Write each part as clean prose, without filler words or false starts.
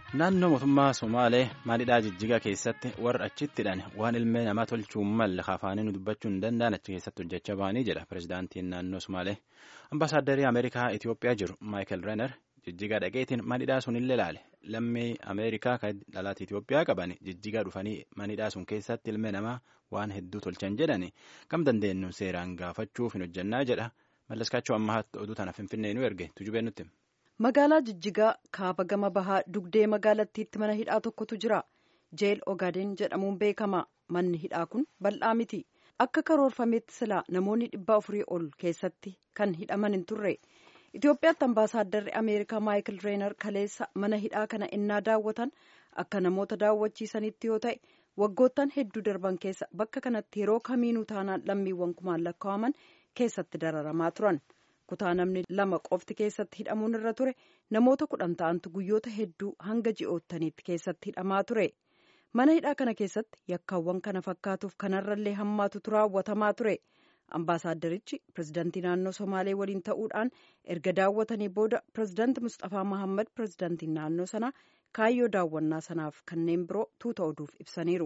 Naannoo mootummaa Somaalee maalidhaa Jijjigaa keessatti warra achittidhaan waan ilmee namaa tolchuu malle afaaniin dubbachuu hin danda'an achi keessatti hojjechaa ba'anii jedha pirezidaantiin naannoo Somaalee. Ambaasaaddarii Ameerikaa Itoophiyaa jiru Maayikel Reener Jijjigaa dhaqeetiin maalidhaa sun illee ilaale. Lammii Ameerikaa kan dhalaata Itoophiyaa qaban Jijjigaa dhufanii maalidhaa sun keessatti ilmee namaa waan hedduu tolchan jedhani kam dandeenyu seeraan gaafachuuf hin hojjannaa jedha. Mallaskaachuu ammaatti oduu tana Finfinnee nu erge tujubee nutti. Magaalaa Jijjigaa kaaba gama bahaa dugdee magaalattiitti mana hidhaa tokkotu jira. Jeel Ogaden jedhamuun beekama. Manni hidhaa kun bal'aa miti. Akka karoorfameetti silaa namoonni 400 ol keessatti kan hidhaman hin turre. Itoophiyaatti ambaasaaddarri Ameerikaa Maayikel Reener kaleessa mana hidhaa kana innaa daawwatan akka namoota daawwachiisanitti yoo ta'e waggoottan hedduu darban keessa bakka kanatti yeroo kamiinuu taanaan lammiiwwan kumaan lakkaa'aman keessatti dararamaa turan. Kutaa namni 2 qofti keessatti hidhamuun irra ture namoota 10 ta'antu guyyoota hedduu hanga ji'oottaniitti keessatti hidhamaa ture. Mana hidhaa kana keessatti yakkaawwan kana fakkaatuuf kanarrallee hammaatutu raawwatamaa ture. Ambaasaadarichi pirezidaantii naannoo Somaalee waliin ta'uudhaan erga daawwatanii booda pirezidaanti Mustafaa Mahammad pirezidaantiin naannoo sanaa kaayyoo daawwannaa sanaaf kanneen biroo tuuta oduuf ibsaniiru.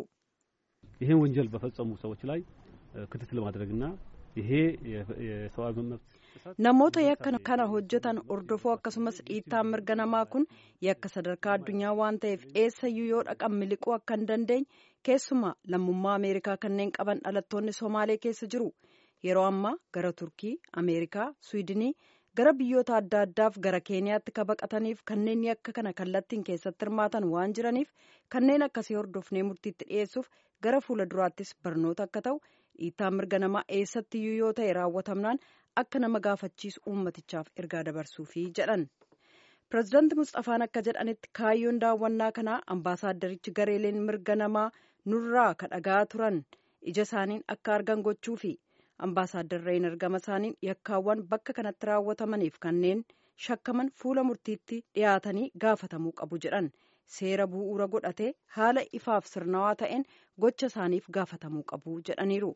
ይሄን ወንጀል በፈጸሙ ሰዎች ላይ ክትትል ማድረግና ይሄ የሰብአዊ መብት namoota yakka kana hojjetan ordofuu akkasumas dhiittaan mirga namaa kun yakka sadarkaa addunyaa waan ta'eef eessayyuu yoo dhaqan miliquu akka hin dandeenye keessumaa lammummaa Ameerikaa kanneen qaban dhalattoonni Somaalee keessa jiru. Yeroo ammaa gara Turkii, Ameerikaa, Swiidinii gara biyyoota adda addaaf gara Keeniyaatti ka baqataniif kanneen yakka kana kallattiin keessatti hirmaatan waan jiraniif kanneen akkasii hordofnee murtiitti dhiyeessuuf gara fuula duraattis barnoota akka ta'u dhiittaan mirga namaa eessattiyyuu yoo ta'e raawwatamnaan akka nama gaafachiisu uummatichaaf ergaa dabarsuufi jedhan. Pireezidaanti Mustafaan akka jedhanitti kaayyoon daawwannaa kanaa ambaasaadarichi gareeleen mirga namaa nurraa kadhagaa turan ija isaaniin akka argan gochuufi ambaasaadar Reener gama isaaniin yakkaawwan bakka kanatti raawwatamaniif kanneen shakkaman fuula murtiitti dhiyaatanii gaafatamuu qabu jedhan. Seera bu'uura godhatee haala ifaaf sirnawaa ta'een gocha isaaniif gaafatamuu qabu jedhaniiru.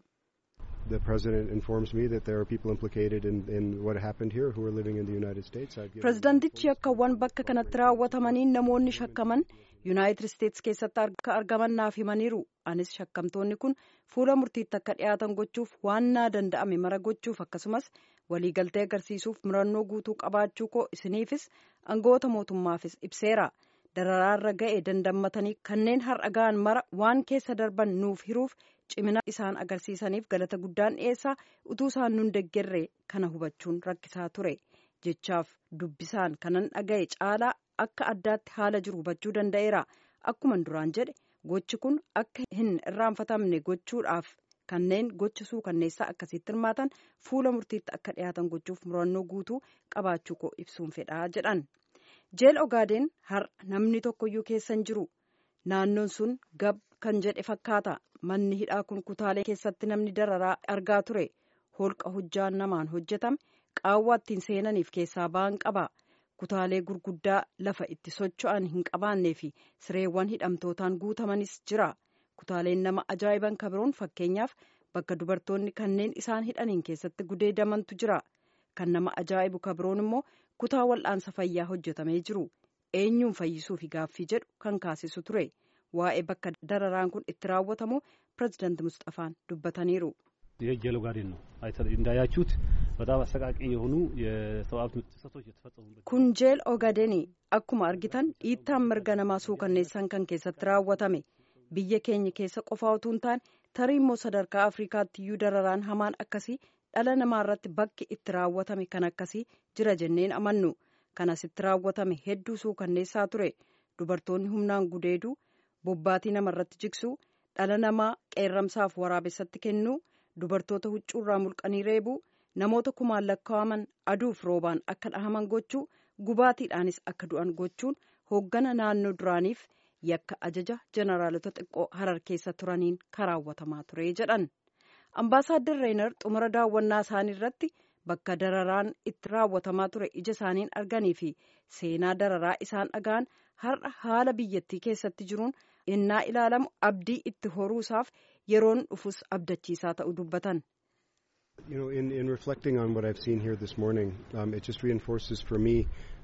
The president informs me that there are people implicated in what happened here who are living in the United States. Pireezidaantichi yakkaawwan bakka kanatti raawwatamaniin namoonni shakkaman United States keessatti akka argaman naaf himaniiru. Anis shakkamtoonni kun fuula murtiitti akka dhiyaatan gochuuf waan naa danda'ame mara gochuuf akkasumas waliigaltee agarsiisuuf murannoo guutuu qabaachuu koo isiniifis aangoota mootummaafis ibseera. Dararaarra ga'e dandammatanii kanneen har'a ga'an mara waan keessa darban nuuf hiruuf cimina isaan agarsiisaniif galata guddaan dhiyeessaa utuu isaan nun deggerre kana hubachuun rakkisaa ture jechaaf dubbisaan kanan dhaga'e caalaa akka addaatti haala jiru hubachuu danda'eera. Akkuman duraan jedhe gochi kun akka hin irraanfatamne gochuudhaaf kanneen gocha suukanneessaa akkasitti hirmaatan fuula murtiitti akka dhiyaatan gochuuf murannoo guutuu qabaachuu koo ibsuun fedhaa jedhan. Jeel Ogaden har'a namni tokkoyyuu keessa hin jiru. Naannoon sun gab kan jedhe fakkaata. Manni hidhaa kun kutaalee keessatti namni dararaa argaa ture. Holqa hojjaan namaan hojjetame qaawwaa ittiin seenaniif keessaa ba'an qaba. Kutaalee gurguddaa lafa itti socho'an hin qabaannee fi sireewwan hidhamtootaan guutamanis jira. Kutaaleen nama ajaa'iban kabiroon fakkeenyaaf bakka dubartoonni kanneen isaan hidhaniin keessatti gudeedamantu jira. Kan nama ajaa'ibu kabiroon immoo kutaa wal'aansa fayyaa hojjetamee jiru. Eenyuun fayyisuufi gaaffii jedhu kan kaasisu ture. Waa'ee bakka dararaan kun itti raawwatamu pireezidaanti Mustafaan dubbataniiru. የጀል ኦጋዴን ነው እንዳያችሁት በጣም አሰቃቂ የሆኑ የሰብአዊ መብት ጥሰቶች የተፈጸሙበት kun jeel Ogaden akkuma argitan dhiittaan mirga namaa suukanneessan kan keessatti raawwatame biyya keenya keessa qofaa utuu hin taane tarii immoo sadarkaa Afrikaatti iyyuu dararaan hamaan akkasii dhala namaa irratti bakki itti raawwatame kan akkasii jira jenneen amannu. Kanas itti raawwatame hedduu suukanneessaa ture. Dubartoonni humnaan gudeeduu, bobbaatii namarratti jigsuu, dhala namaa qeerramsaaf waraabessatti kennuu, dubartoota huccuurraa mulqanii reebuu, namoota kumaan lakkaa'aman aduuf roobaan akka dhahaman gochuu, gubaatiidhaanis akka du'an gochuun hooggana naannoo duraaniif yakka ajaja jeneraalota xiqqoo Harar keessa turaniin karaawwatamaa ture jedhan. Ambaasaadar Reener xumura daawwannaa isaanii irratti bakka dararaan itti raawwatamaa ture ija isaaniin arganii fi seenaa dararaa isaan dhaga'an har'a haala biyyattii keessatti jiruun innaa ilaalamu abdii itti horuusaaf yeroon dhufus abdachiisaa ta'uu dubbatan. In reflecting on what I've seen here this morning, it just reinforces for me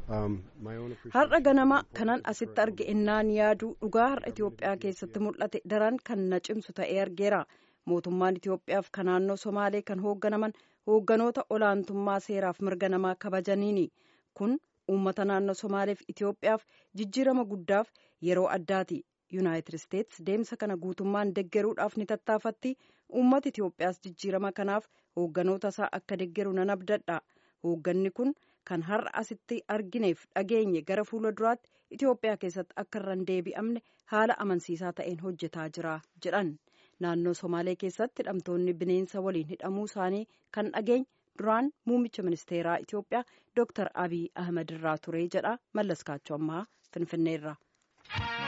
Har'a ganama kanan asitti arge innaan yaadu dhugaa har'a Itoophiyaa keessatti mul'ate daran kan na cimsu ta'ee argeera. Mootummaan Itoophiyaaf kan naannoo Somaalee kan hoogganaman hoogganoota olaantummaa seeraaf mirga namaa kabajaniini. Kun uummata naannoo Somaaleef Itoophiyaaf jijjiirama guddaaf yeroo addaati. Yuunaayitid Isteets deemsa kana guutummaan deggeruudhaaf ni tattaafatti. Uummata Itoophiyaas jijjiirama kanaaf hoogganoota isaa akka deggeru nan abdadha. Hoogganni kun kan har'a asitti argineef dhageenye gara fuula duraatti Itoophiyaa keessatti akka irra hin deebi'amne haala amansiisaa ta'een hojjetaa jira jedhan. Naannoo Somaalee keessatti hidhamtoonni bineensa waliin hidhamuu isaanii kan dhageenye duraan muummicha ministeeraa Itoophiyaa Dr. Abiy Ahmed irraa ture jedha Mallas Kaachoo ammaa Finfinneerra.